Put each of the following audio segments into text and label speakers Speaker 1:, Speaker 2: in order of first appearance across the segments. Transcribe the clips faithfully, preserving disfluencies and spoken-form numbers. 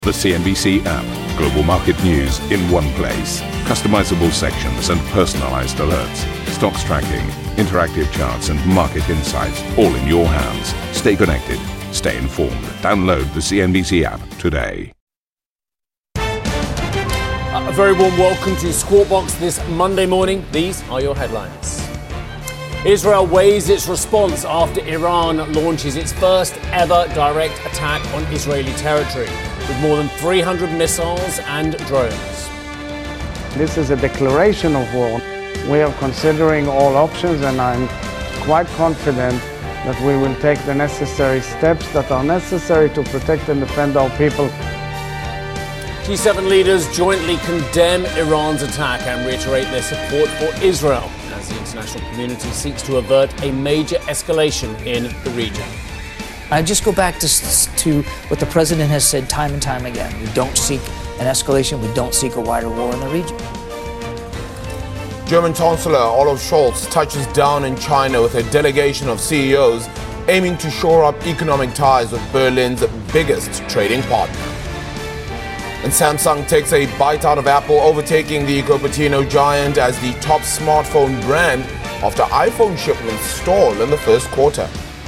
Speaker 1: The C N B C app. Global market news in one place. Customizable sections and personalized alerts. Stocks tracking, interactive charts and market insights all in your hands. Stay connected. Stay informed. Download the C N B C app today.
Speaker 2: A very warm welcome to Squawk Box this Monday morning. These are your headlines. Israel weighs its response after Iran launches its first ever direct attack on Israeli territory, with more than three hundred missiles and drones.
Speaker 3: This is a declaration of war. We are considering all options, and I'm quite confident that we will take the necessary steps that are necessary to protect and defend our people.
Speaker 2: G seven leaders jointly condemn Iran's attack and reiterate their support for Israel as the international community seeks to avert a major escalation in the region.
Speaker 4: I just go back to, to what the president has said time and time again. We don't seek an escalation. We don't seek a wider war in the region.
Speaker 5: German Chancellor Olaf Scholz touches down in China with a delegation of C E Os aiming to shore up economic ties with Berlin's biggest trading partner. And Samsung takes a bite out of Apple, overtaking the Cupertino giant as the top smartphone brand after iPhone shipments stall in the first quarter.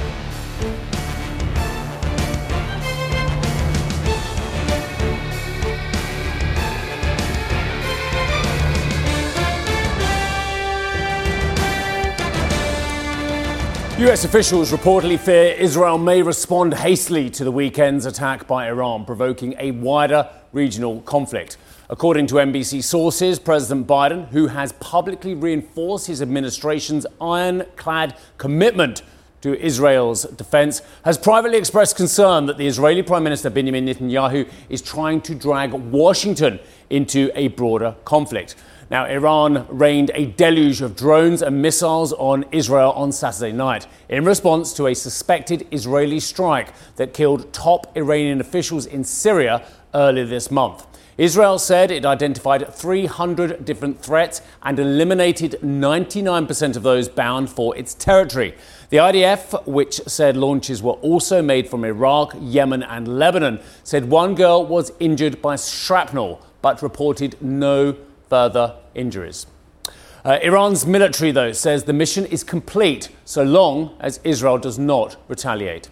Speaker 2: U S officials reportedly fear Israel may respond hastily to the weekend's attack by Iran, provoking a wider regional conflict. According to N B C sources, President Biden, who has publicly reinforced his administration's ironclad commitment to Israel's defense, has privately expressed concern that the Israeli Prime Minister Benjamin Netanyahu is trying to drag Washington into a broader conflict. Now, Iran rained a deluge of drones and missiles on Israel on Saturday night in response to a suspected Israeli strike that killed top Iranian officials in Syria earlier this month. Israel said it identified three hundred different threats and eliminated ninety-nine percent of those bound for its territory. The I D F, which said launches were also made from Iraq, Yemen and Lebanon, said one girl was injured by shrapnel but reported no further injuries. Uh, Iran's military, though, says the mission is complete so long as Israel does not retaliate.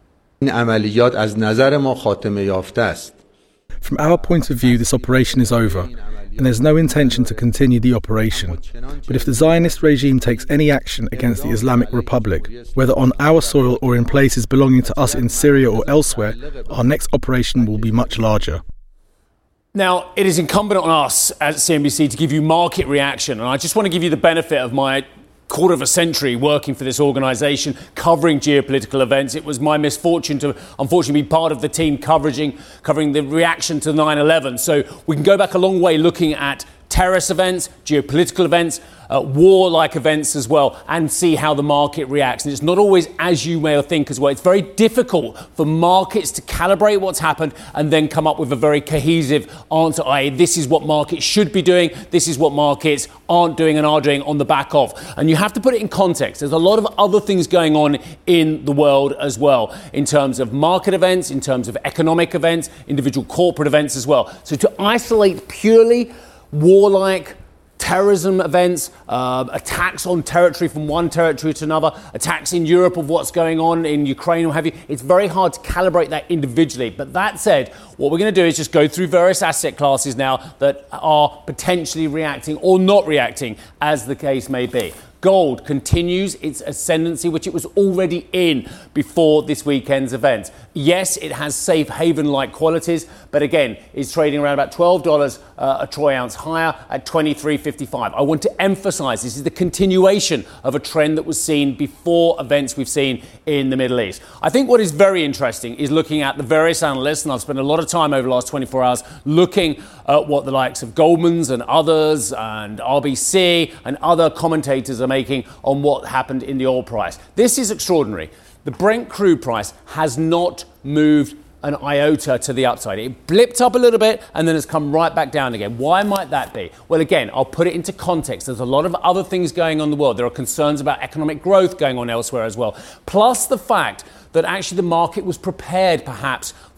Speaker 6: From our point of view, this operation is over, and there's no intention to continue the operation. But if the Zionist regime takes any action against the Islamic Republic, whether on our soil or in places belonging to us in Syria or elsewhere, our next operation will be much larger.
Speaker 2: Now, it is incumbent on us at C N B C to give you market reaction, and I just want to give you the benefit of my quarter of a century working for this organisation, covering geopolitical events. It was my misfortune to, unfortunately, be part of the team covering, covering the reaction to nine eleven. So we can go back a long way looking at terrorist events, geopolitical events, uh, war-like events as well, and see how the market reacts. And it's not always as you may think as well. It's very difficult for markets to calibrate what's happened and then come up with a very cohesive answer, that is this is what markets should be doing, this is what markets aren't doing and are doing on the back of. And you have to put it in context. There's a lot of other things going on in the world as well, in terms of market events, in terms of economic events, individual corporate events as well. So to isolate purely warlike terrorism events, uh, attacks on territory from one territory to another, attacks in Europe of what's going on in Ukraine or have you, it's very hard to calibrate that individually. But that said, what we're going to do is just go through various asset classes now that are potentially reacting or not reacting, as the case may be. Gold continues its ascendancy, which it was already in before this weekend's event. Yes, it has safe haven-like qualities, but again, it's trading around about twelve dollars uh, a troy ounce higher at twenty-three fifty-five. I want to emphasize this is the continuation of a trend that was seen before events we've seen in the Middle East. I think what is very interesting is looking at the various analysts, and I've spent a lot of time over the last twenty-four hours looking at what the likes of Goldman's and others and R B C and other commentators are making on what happened in the oil price. This is extraordinary. The Brent crude price has not moved an iota to the upside. It blipped up a little bit and then has come right back down again. Why might that be? Well, again, I'll put it into context. There's a lot of other things going on in the world. There are concerns about economic growth going on elsewhere as well. Plus the fact that actually the market was prepared perhaps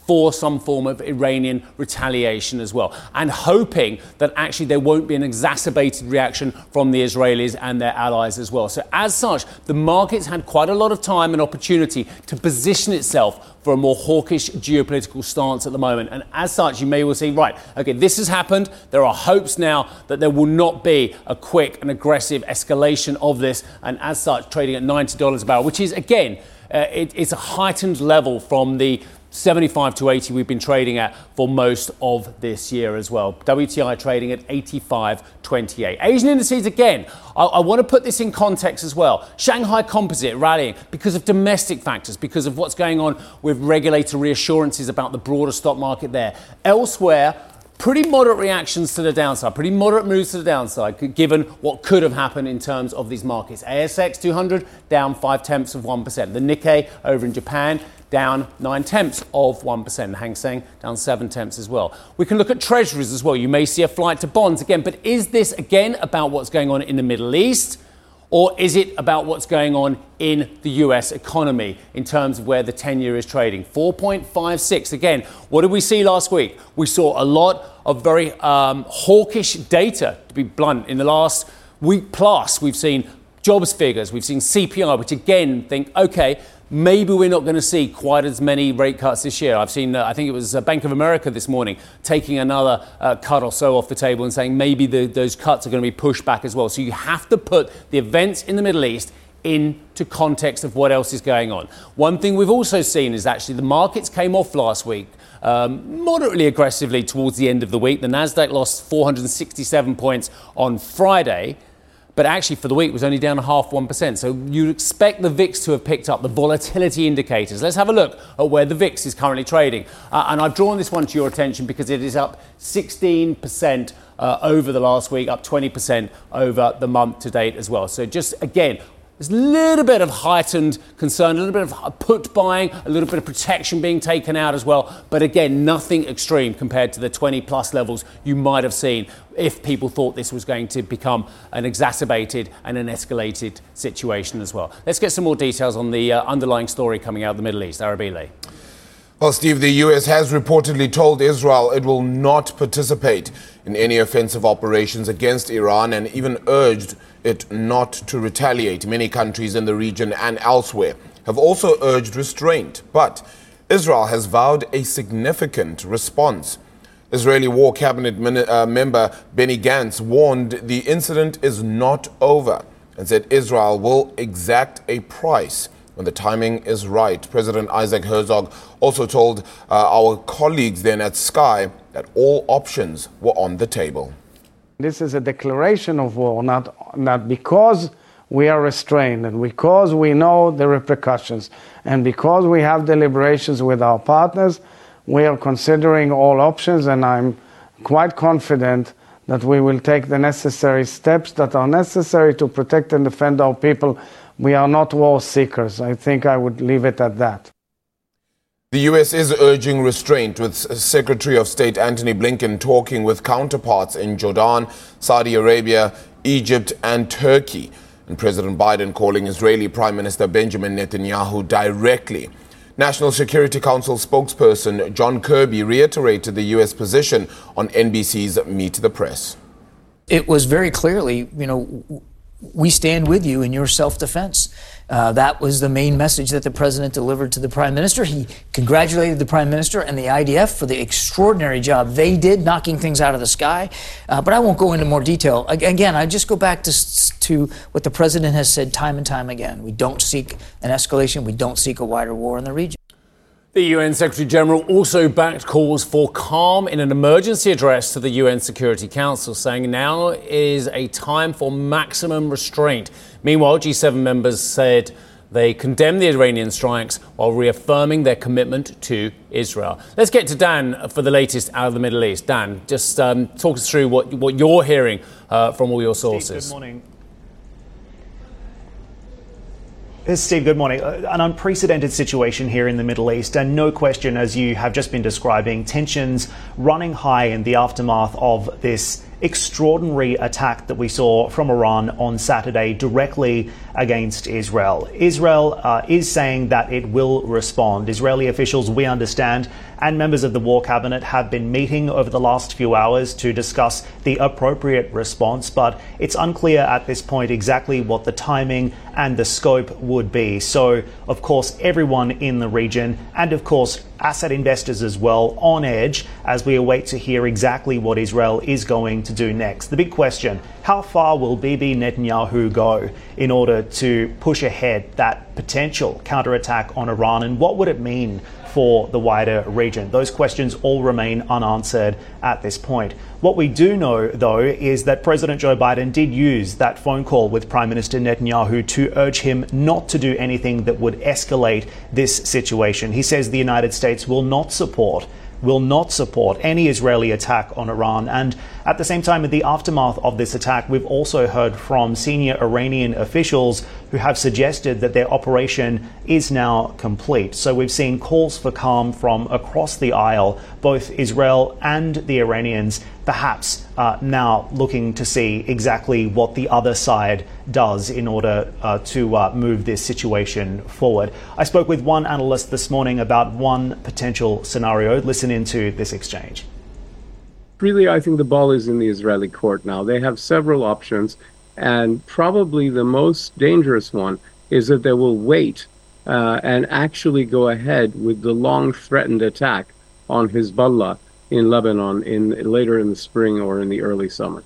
Speaker 2: for some form of Iranian retaliation as well, and hoping that actually there won't be an exacerbated reaction from the Israelis and their allies as well. So as such, the markets had quite a lot of time and opportunity to position itself for a more hawkish geopolitical stance at the moment. And as such, you may well see, right, okay, this has happened. There are hopes now that there will not be a quick and aggressive escalation of this. And as such, trading at ninety dollars a barrel, which is, again, uh, it, it's a heightened level from the seventy-five to eighty we've been trading at for most of this year as well. W T I trading at eighty-five twenty-eight. Asian indices, again, I, I want to put this in context as well. Shanghai Composite rallying because of domestic factors, because of what's going on with regulator reassurances about the broader stock market there. Elsewhere, pretty moderate reactions to the downside, pretty moderate moves to the downside, given what could have happened in terms of these markets. A S X two hundred down five tenths of one percent. The Nikkei over in Japan down nine tenths of one percent. The Hang Seng down seven tenths as well. We can look at treasuries as well. You may see a flight to bonds again, but is this again about what's going on in the Middle East? Or is it about what's going on in the U S economy in terms of where the ten-year is trading? four point five six. Again, what did we see last week? We saw a lot of very um, hawkish data, to be blunt. In the last week plus, we've seen jobs figures, we've seen C P I, which again think, okay, maybe we're not going to see quite as many rate cuts this year. I've seen, uh, I think it was uh, Bank of America this morning, taking another uh, cut or so off the table and saying maybe the, those cuts are going to be pushed back as well. So you have to put the events in the Middle East into context of what else is going on. One thing we've also seen is actually the markets came off last week um, moderately aggressively towards the end of the week. The Nasdaq lost four hundred sixty-seven points on Friday. But actually, for the week, it was only down a half one percent. So you'd expect the V I X to have picked up the volatility indicators. Let's have a look at where the V I X is currently trading. Uh, and I've drawn this one to your attention because it is up sixteen percent uh, over the last week, up twenty percent over the month to date as well. So just, again, there's a little bit of heightened concern, a little bit of put buying, a little bit of protection being taken out as well. But again, nothing extreme compared to the twenty plus levels you might have seen if people thought this was going to become an exacerbated and an escalated situation as well. Let's get some more details on the uh, underlying story coming out of the Middle East. Arabile.
Speaker 5: Well, Steve, the U S has reportedly told Israel it will not participate in any offensive operations against Iran and even urged it not to retaliate. Many countries in the region and elsewhere have also urged restraint, but Israel has vowed a significant response. Israeli War Cabinet min- uh, member Benny Gantz warned the incident is not over and said Israel will exact a price when the timing is right. President Isaac Herzog also told uh, our colleagues then at Sky that all options were on the table.
Speaker 3: This is a declaration of war, not, not because we are restrained and because we know the repercussions and because we have deliberations with our partners. We are considering all options, and I'm quite confident that we will take the necessary steps that are necessary to protect and defend our people. We are not war seekers. I think I would leave it at that.
Speaker 5: The U S is urging restraint, with Secretary of State Antony Blinken talking with counterparts in Jordan, Saudi Arabia, Egypt and Turkey, and President Biden calling Israeli Prime Minister Benjamin Netanyahu directly. National Security Council spokesperson John Kirby reiterated the U S position on N B C's Meet the Press.
Speaker 4: It was very clearly, you know, we stand with you in your self-defense. Uh, that was the main message that the president delivered to the prime minister. He congratulated the prime minister and the I D F for the extraordinary job they did knocking things out of the sky. Uh, but I won't go into more detail. Again, I just go back to, to what the president has said time and time again. We don't seek an escalation. We don't seek a wider war in the region.
Speaker 2: The U N Secretary General also backed calls for calm in an emergency address to the U N Security Council, saying now is a time for maximum restraint. Meanwhile, G seven members said they condemned the Iranian strikes while reaffirming their commitment to Israel. Let's get to Dan for the latest out of the Middle East. Dan, just um, talk us through what, what you're hearing uh, from all your sources.
Speaker 7: Steve, good morning. Steve, good morning. An unprecedented situation here in the Middle East, and no question, as you have just been describing, tensions running high in the aftermath of this extraordinary attack that we saw from Iran on Saturday directly against Israel. Israel uh, is saying that it will respond. Israeli officials, we understand, and members of the War Cabinet have been meeting over the last few hours to discuss the appropriate response, but it's unclear at this point exactly what the timing and the scope would be. So, of course, everyone in the region, and of course, asset investors as well, on edge as we await to hear exactly what Israel is going to do next. The big question, how far will Bibi Netanyahu go in order to push ahead that potential counterattack on Iran, and what would it mean for the wider region? Those questions all remain unanswered at this point. What we do know, though, is that President Joe Biden did use that phone call with Prime Minister Netanyahu to urge him not to do anything that would escalate this situation. He says the United States will not support will not support any Israeli attack on Iran. And at the same time, in the aftermath of this attack, we've also heard from senior Iranian officials who have suggested that their operation is now complete. So we've seen calls for calm from across the aisle, both Israel and the Iranians, perhaps uh, now looking to see exactly what the other side does in order uh, to uh, move this situation forward. I spoke with one analyst this morning about one potential scenario. Listen into this exchange.
Speaker 8: Really, I think the ball is in the Israeli court now. They have several options, and probably the most dangerous one is that they will wait uh, and actually go ahead with the long-threatened attack on Hezbollah in Lebanon in later in the spring or in the early summer.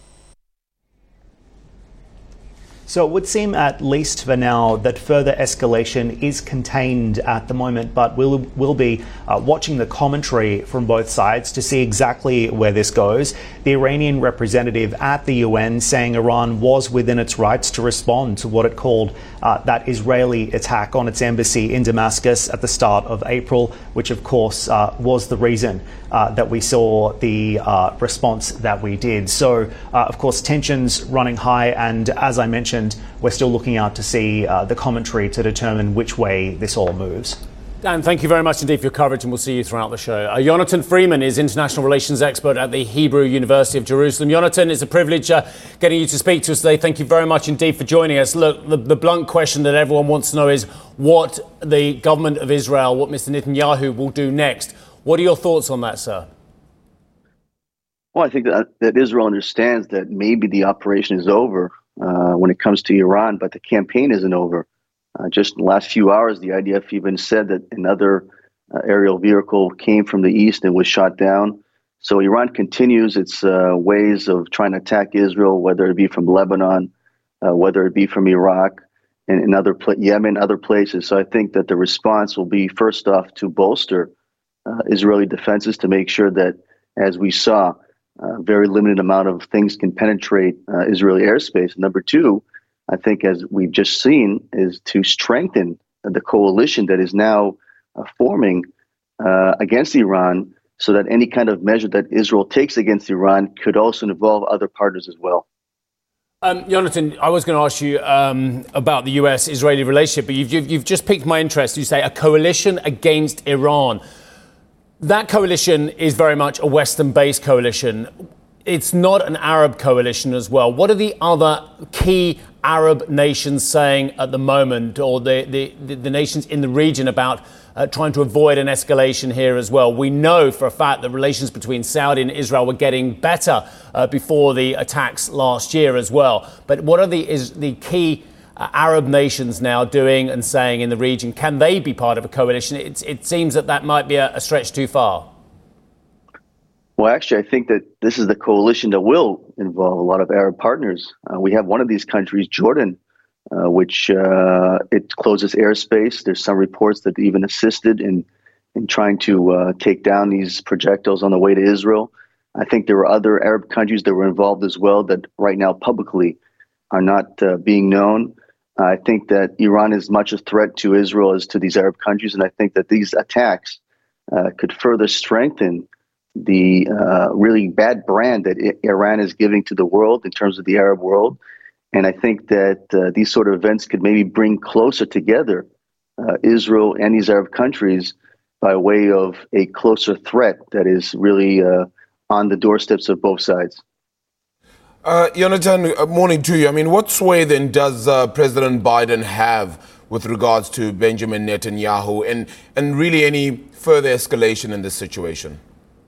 Speaker 7: So it would seem, at least for now, that further escalation is contained at the moment, but we'll, we'll be uh, watching the commentary from both sides to see exactly where this goes. The Iranian representative at the U N saying Iran was within its rights to respond to what it called uh, that Israeli attack on its embassy in Damascus at the start of April, which of course uh, was the reason uh, that we saw the uh, response that we did. So, uh, of course, tensions running high, and as I mentioned, we're still looking out to see uh, the commentary to determine which way this all moves.
Speaker 2: Dan, thank you very much indeed for your coverage, and we'll see you throughout the show. Uh, Yonatan Freeman is international relations expert at the Hebrew University of Jerusalem. Yonatan, it's a privilege uh, getting you to speak to us today. Thank you very much indeed for joining us. Look, the, the blunt question that everyone wants to know is what the government of Israel, what Mister Netanyahu will do next. What are your thoughts on that, sir?
Speaker 9: Well, I think that, that Israel understands that maybe the operation is over uh, when it comes to Iran, but the campaign isn't over. Uh, just in the last few hours, the I D F even said that another uh, aerial vehicle came from the east and was shot down. So Iran continues its uh, ways of trying to attack Israel, whether it be from Lebanon, uh, whether it be from Iraq, and in other pla- Yemen, other places. So I think that the response will be, first off, to bolster uh, Israeli defenses to make sure that, as we saw, a very limited amount of things can penetrate uh, Israeli airspace. Number two, I think, as we've just seen, is to strengthen the coalition that is now uh, forming uh, against Iran, so that any kind of measure that Israel takes against Iran could also involve other partners as well.
Speaker 2: Um, Yonatan, I was going to ask you um, about the U S-Israeli relationship, but you've, you've, you've just piqued my interest. You say a coalition against Iran. That coalition is very much a Western-based coalition. It's not an Arab coalition as well. What are the other key Arab nations saying at the moment, or the, the, the nations in the region, about uh, trying to avoid an escalation here as well? We know for a fact that relations between Saudi and Israel were getting better uh, before the attacks last year as well. But what are the, is the key uh, Arab nations now doing and saying in the region? Can they be part of a coalition? It, it seems that that might be a, a stretch too far.
Speaker 9: Well, actually, I think that this is the coalition that will involve a lot of Arab partners. Uh, we have one of these countries, Jordan, uh, which uh, it closes airspace. There's some reports that even assisted in in trying to uh, take down these projectiles on the way to Israel. I think there were other Arab countries that were involved as well that right now publicly are not uh, being known. Uh, I think that Iran is much a threat to Israel as to these Arab countries, and I think that these attacks uh, could further strengthen the uh, really bad brand that I- Iran is giving to the world in terms of the Arab world. And I think that uh, these sort of events could maybe bring closer together uh, Israel and these Arab countries by way of a closer threat that is really uh, on the doorsteps of both sides.
Speaker 5: Uh, Jonathan, uh, morning to you. I mean, what sway then does uh, President Biden have with regards to Benjamin Netanyahu and, and really any further escalation in this situation?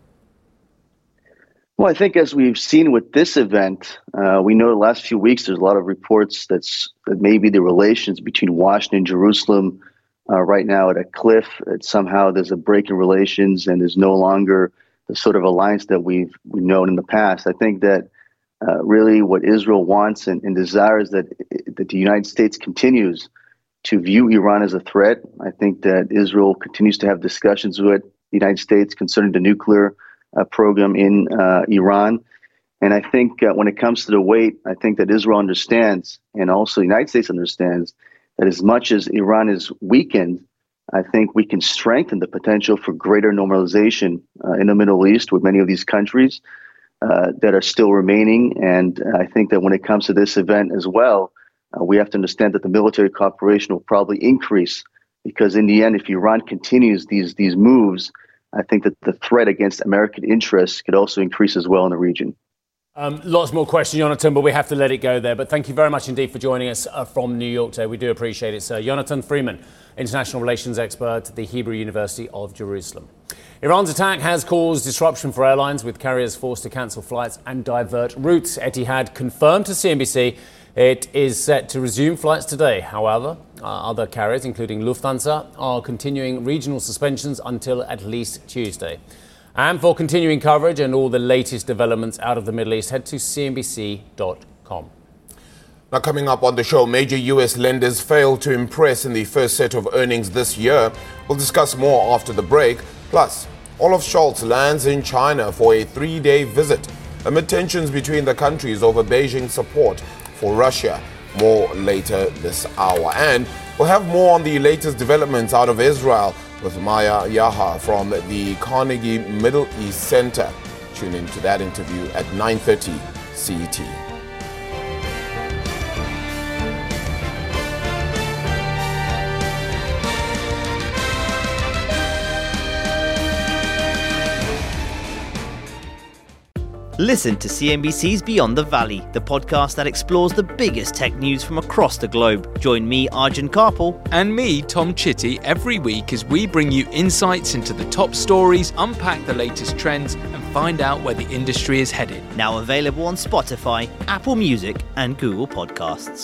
Speaker 9: Well, I think as we've seen with this event, uh, we know the last few weeks there's a lot of reports that's, that maybe the relations between Washington and Jerusalem uh, right now at a cliff, that somehow there's a break in relations and there's no longer the sort of alliance that we've, we've known in the past. I think that Uh, really what Israel wants and, and desires that that the United States continues to view Iran as a threat. I think that Israel continues to have discussions with the United States concerning the nuclear uh, program in uh, Iran. And I think uh, when it comes to the weight, I think that Israel understands, and also the United States understands, that as much as Iran is weakened, I think we can strengthen the potential for greater normalization uh, in the Middle East with many of these countries Uh, that are still remaining. And uh, I think that when it comes to this event as well, uh, we have to understand that the military cooperation will probably increase, because in the end, if Iran continues these these moves, I think that the threat against American interests could also increase as well in the region.
Speaker 2: Um, lots more questions, Jonathan, but we have to let it go there. But thank you very much indeed for joining us uh, from New York today. We do appreciate it, sir. Jonathan Freeman, international relations expert at the Hebrew University of Jerusalem. Iran's attack has caused disruption for airlines, with carriers forced to cancel flights and divert routes. Etihad confirmed to C N B C it is set to resume flights today. However, uh, other carriers, including Lufthansa, are continuing regional suspensions until at least Tuesday. And for continuing coverage and all the latest developments out of the Middle East, head to C N B C dot com.
Speaker 5: Now, coming up on the show, major U S lenders failed to impress in the first set of earnings this year. We'll discuss more after the break. Plus, Olaf Scholz lands in China for a three-day visit amid tensions between the countries over Beijing's support for Russia. More later this hour. And we'll have more on the latest developments out of Israel with Maya Yaha from the Carnegie Middle East Center. Tune in to that interview at nine thirty C E T.
Speaker 10: Listen to C N B C's Beyond the Valley, the podcast that explores the biggest tech news from across the globe. Join me, Arjun Karpal.
Speaker 11: And me, Tom Chitty, every week as we bring you insights into the top stories, unpack the latest trends, and find out where the industry is headed.
Speaker 10: Now available on Spotify, Apple Music, and Google Podcasts.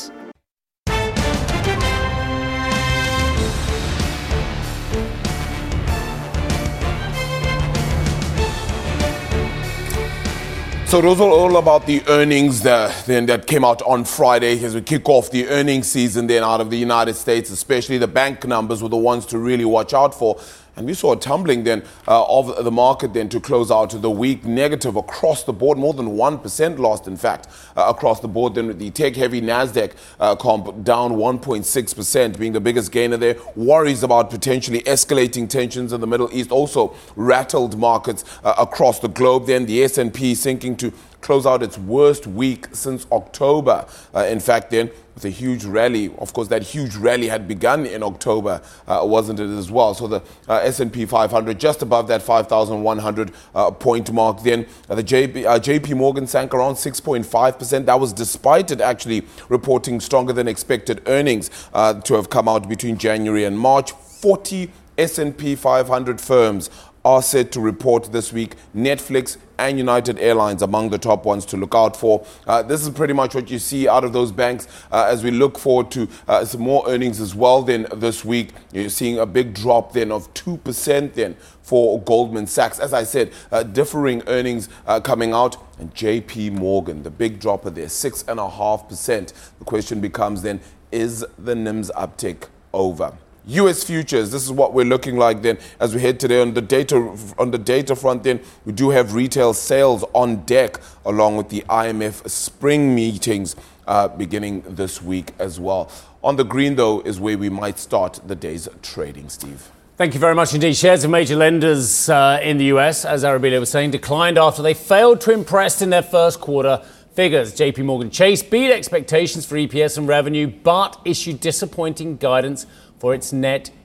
Speaker 5: So those are all about the earnings that, then that came out on Friday as we kick off the earnings season then out of the United States, especially the bank numbers were the ones to really watch out for. And we saw a tumbling then uh, of the market then to close out the week negative across the board, more than one percent lost, in fact, uh, across the board. Then with the tech-heavy NASDAQ uh, comp down one point six percent, being the biggest gainer there. Worries about potentially escalating tensions in the Middle East also rattled markets uh, across the globe. Then the S and P sinking to close out its worst week since October. Uh, in fact, then, with a huge rally, of course, that huge rally had begun in October, uh, wasn't it, as well? So the uh, S and P five hundred just above that five thousand one hundred uh, point mark. Then uh, the J P, uh, J P Morgan sank around six point five percent. That was despite it actually reporting stronger than expected earnings uh, to have come out between January and March. forty S and P five hundred firms are set to report this week. Netflix and United Airlines among the top ones to look out for. Uh, this is pretty much what you see out of those banks uh, as we look forward to uh, some more earnings as well. Then this week, you're seeing a big drop then of two percent then for Goldman Sachs. As I said, uh, differing earnings uh, coming out. And J P Morgan, the big dropper there, six point five percent. The question becomes then, is the N I M S uptick over? U S futures, this is what we're looking like then as we head today on the data on the data front. Then we do have retail sales on deck along with the I M F spring meetings uh, beginning this week as well. On the green, though, is where we might start the day's trading, Steve.
Speaker 2: Thank you very much indeed. Shares of major lenders uh, in the U S, as Arabella was saying, declined after they failed to impress in their first quarter figures. J P Morgan Chase beat expectations for E P S and revenue, but issued disappointing guidance for its net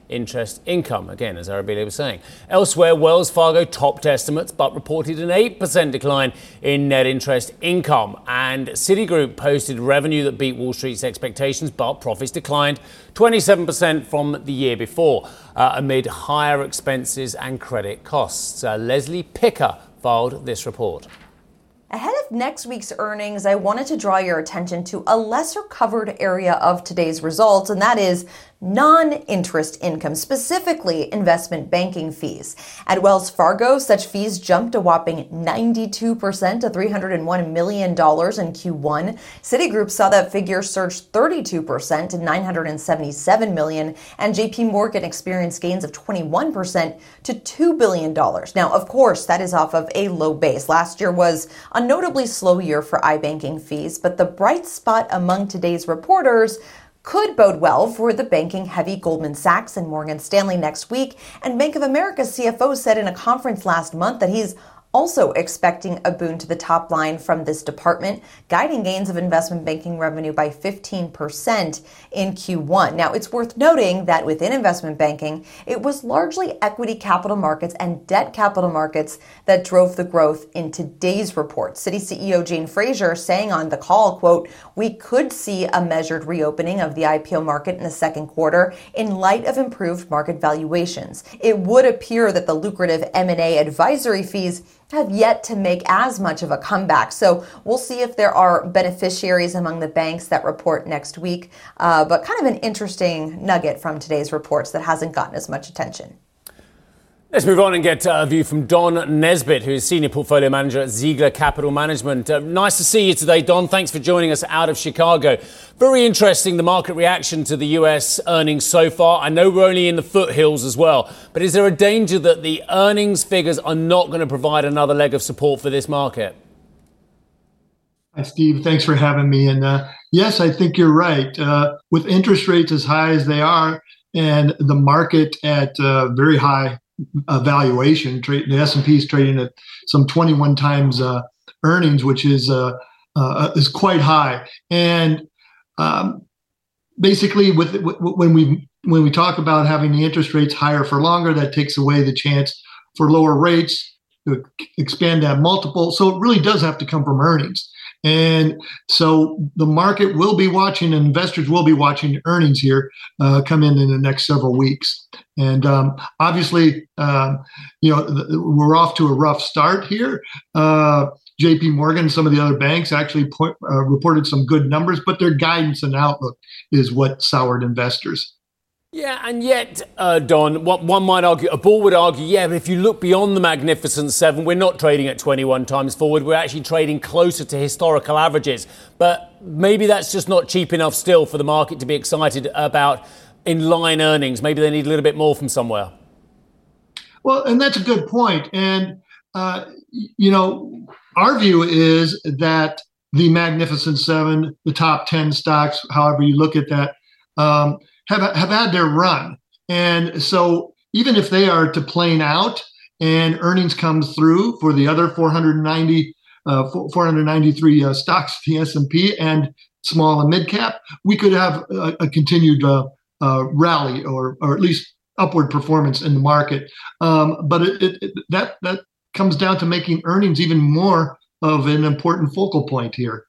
Speaker 2: interest income. Again, as Arabile was saying. Elsewhere, Wells Fargo topped estimates but reported an eight percent decline in net interest income. And Citigroup posted revenue that beat Wall Street's expectations, but profits declined twenty-seven percent from the year before uh, amid higher expenses and credit costs. Uh, Leslie Picker filed this report.
Speaker 12: Ahead of next week's earnings, I wanted to draw your attention to a lesser covered area of today's results, and that is non-interest income, specifically investment banking fees. At Wells Fargo, such fees jumped a whopping ninety-two percent to three hundred one million dollars in Q one. Citigroup saw that figure surge thirty-two percent to nine hundred seventy-seven million dollars, and J P Morgan experienced gains of twenty-one percent to two billion dollars. Now, of course, that is off of a low base. Last year was a notably slow year for iBanking fees, but the bright spot among today's reporters could bode well for the banking-heavy Goldman Sachs and Morgan Stanley next week. And Bank of America's C F O said in a conference last month that he's also expecting a boon to the top line from this department, guiding gains of investment banking revenue by fifteen percent in Q one. Now, it's worth noting that within investment banking, it was largely equity capital markets and debt capital markets that drove the growth in today's report. Citi C E O Jane Fraser saying on the call, quote, "We could see a measured reopening of the I P O market in the second quarter in light of improved market valuations. It would appear that the lucrative M and A advisory fees have yet to make as much of a comeback. So we'll see if there are beneficiaries among the banks that report next week. Uh, but kind of an interesting nugget from today's reports that hasn't gotten as much attention.
Speaker 2: Let's move on and get a view from Don Nesbitt, who is Senior Portfolio Manager at Ziegler Capital Management. Uh, nice to see you today, Don. Thanks for joining us out of Chicago. Very interesting, the market reaction to the U S earnings so far. I know we're only in the foothills as well, but is there a danger that the earnings figures are not going to provide another leg of support for this market?
Speaker 13: Hi, Steve. Thanks for having me. And uh, yes, I think you're right. Uh, with interest rates as high as they are and the market at uh, very high uh, valuation, trade, the S and P is trading at some twenty-one times uh, earnings, which is uh, uh, is quite high. And um, basically, with, with when we when we talk about having the interest rates higher for longer, that takes away the chance for lower rates to expand that multiple. So it really does have to come from earnings. And so the market will be watching, and investors will be watching earnings here uh, come in in the next several weeks. And um, obviously, um, you know, th- we're off to a rough start here. Uh, J P Morgan, some of the other banks actually point, uh, reported some good numbers, but their guidance and outlook is what soured investors.
Speaker 2: Yeah, and yet, uh, Don, what one might argue, a bull would argue, yeah, but if you look beyond the Magnificent Seven, we're not trading at twenty-one times forward. We're actually trading closer to historical averages. But maybe that's just not cheap enough still for the market to be excited about in-line earnings. Maybe they need a little bit more from somewhere.
Speaker 13: Well, and that's a good point. And, uh, you know, our view is that the Magnificent Seven, the top ten stocks, however you look at that, um, have have had their run. And so even if they are to plane out and earnings comes through for the other four hundred ninety, uh, four hundred ninety-three uh, stocks, the S and P and small and mid cap, we could have a, a continued uh, uh, rally or or at least upward performance in the market. Um, but it, it, it, that that comes down to making earnings even more of an important focal point here.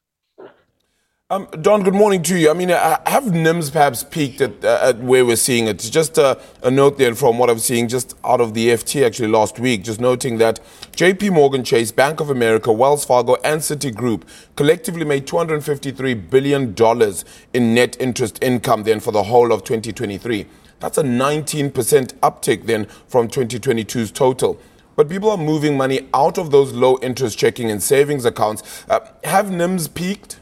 Speaker 5: Um, Don, good morning to you. I mean, uh, have N I Ms perhaps peaked at, uh, at where we're seeing it? Just uh, a note there from what I'm seeing just out of the F T actually last week, just noting that J P Morgan Chase, Bank of America, Wells Fargo and Citigroup collectively made two hundred fifty-three billion dollars in net interest income then for the whole of twenty twenty-three. That's a nineteen percent uptick then from twenty twenty-two's total. But people are moving money out of those low interest checking and savings accounts. Uh, have N I Ms peaked?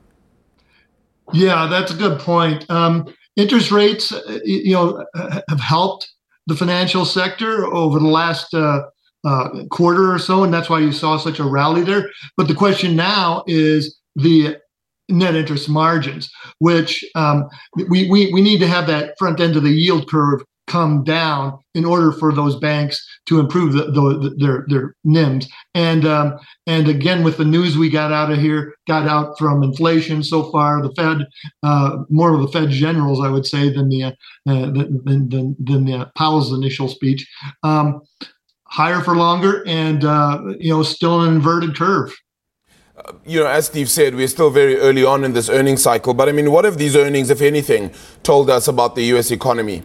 Speaker 13: Yeah, that's a good point. Um, interest rates, you know, have helped the financial sector over the last uh, uh, quarter or so, and that's why you saw such a rally there. But the question now is the net interest margins, which um, we, we we need to have that front end of the yield curve come down in order for those banks to improve the, the, their their N I Ms. And um, and again, with the news we got out of here, got out from inflation so far, the Fed, uh, more of the Fed generals, I would say, than the uh, than than, than the, uh, Powell's initial speech. Um, higher for longer, and uh, you know, still an inverted curve.
Speaker 5: Uh, you know, as Steve said, we're still very early on in this earnings cycle. But I mean, what have these earnings, if anything, told us about the U S economy?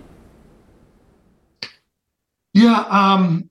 Speaker 13: Yeah, um,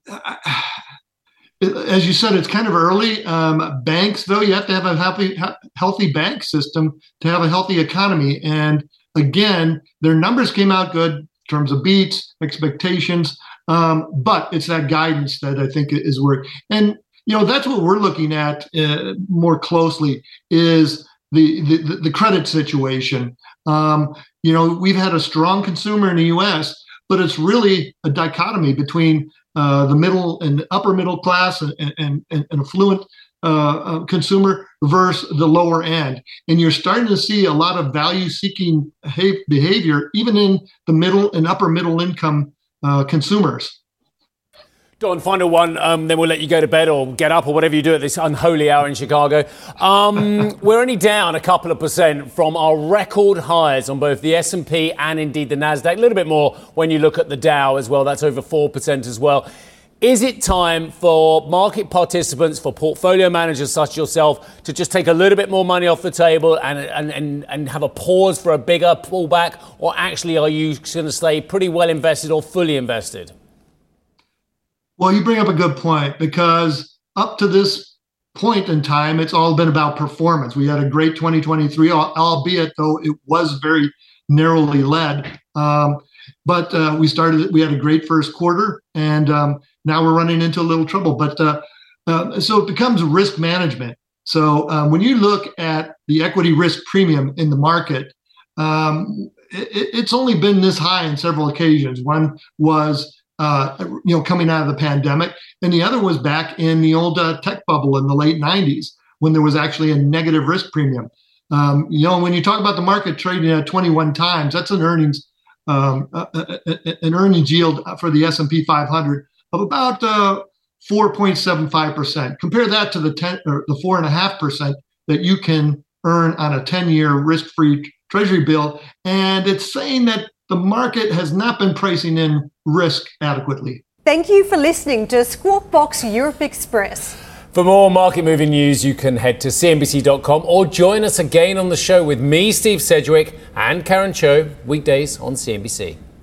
Speaker 13: as you said, it's kind of early. Um, banks, though, you have to have a healthy, healthy bank system to have a healthy economy. And again, their numbers came out good in terms of beats, expectations, um, but it's that guidance that I think is where, and you know, that's what we're looking at uh, more closely is the the, the credit situation. Um, you know, we've had a strong consumer in the U S, but it's really a dichotomy between uh, the middle and upper middle class and, and, and, and affluent uh, uh, consumer versus the lower end. And you're starting to see a lot of value-seeking behavior, even in the middle and upper middle income uh, consumers.
Speaker 2: Don, final one, um, then we'll let you go to bed or get up or whatever you do at this unholy hour in Chicago. Um, we're only down a couple of percent from our record highs on both the S and P and indeed the NASDAQ. A little bit more when you look at the Dow as well. That's over four percent as well. Is it time for market participants, for portfolio managers such as yourself, to just take a little bit more money off the table and, and, and, and have a pause for a bigger pullback? Or actually, are you going to stay pretty well invested or fully invested?
Speaker 13: Well, you bring up a good point, because up to this point in time, it's all been about performance. We had a great twenty twenty-three, albeit though it was very narrowly led. Um, but uh, we started, we had a great first quarter, and um, now we're running into a little trouble. But uh, uh, so it becomes risk management. So um, when you look at the equity risk premium in the market, um, it, it's only been this high on several occasions. One was Uh, you know, coming out of the pandemic. And the other was back in the old uh, tech bubble in the late nineties, when there was actually a negative risk premium. Um, you know, when you talk about the market trading at twenty-one times, that's an earnings um, uh, an earnings yield for the S and P five hundred of about uh, four point seven five percent. Compare that to the ten or the four and a half percent that you can earn on a ten-year risk-free treasury bill, and it's saying that the market has not been pricing in risk adequately.
Speaker 14: Thank you for listening to Squawk Box Europe Express.
Speaker 2: For more market-moving news, you can head to C N B C dot com or join us again on the show with me, Steve Sedgwick, and Karen Cho, weekdays on C N B C.